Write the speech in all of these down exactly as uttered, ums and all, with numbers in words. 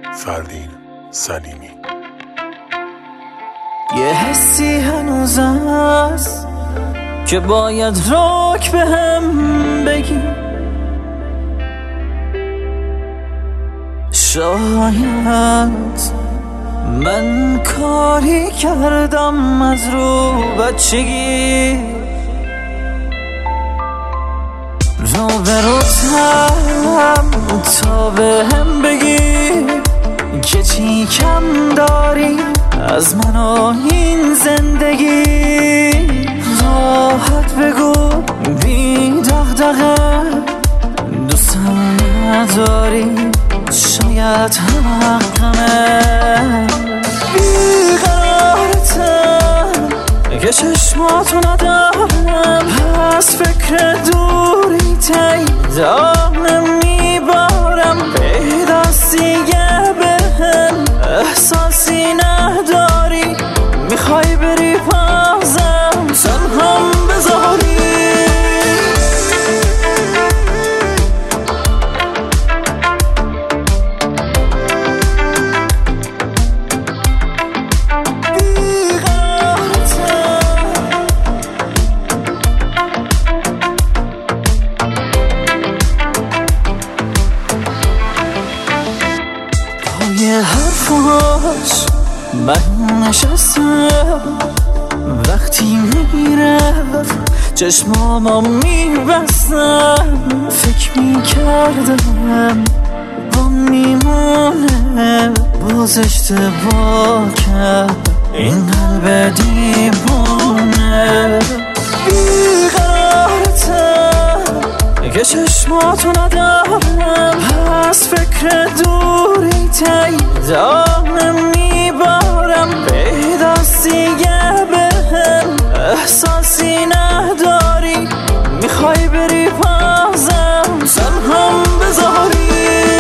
فردین سلیمی. یه حسی هنوز هست که باید راک به هم بگی، شاید من کاری کردم از رو بچگی، رو به روتم تا به هم بگی که چی کم داری از من و این زندگی. راحت بگو بی دغدغه دوستم نداری، شاید هم حقمه. بیقرارتم که چشماتو ندارم، از فکر دوری تی داغ نمیبارم. پیداست دیگه به هم احساسی نداری، میخوای بری بازم تنهام بذاری. یه حرفاش من نشستم، وقتی میرفت چشمامو میبستم، فکر میکردم با میمونه، باز اشتباه کرد این قلب دیوونه. بیقرارتم که چشماتو ندارم، از فکر دوری تی داغ نمیبارم. پیداست دیگه به هم احساسی نداری، میخوای بری بازم تنهام بذاری.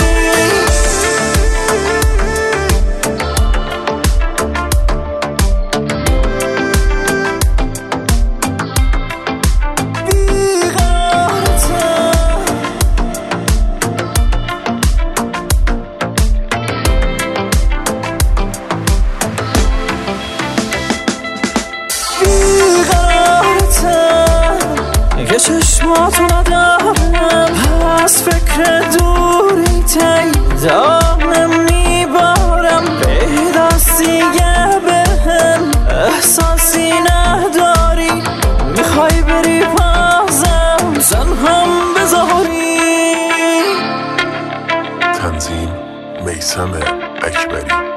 که چشماتو ندارم، از فکر دوری تی داغ نمیبارم. پیداست دیگه به هم احساسی نداری، میخوای بری بازم تنهام بذاری. تنظیم میثم اکبری.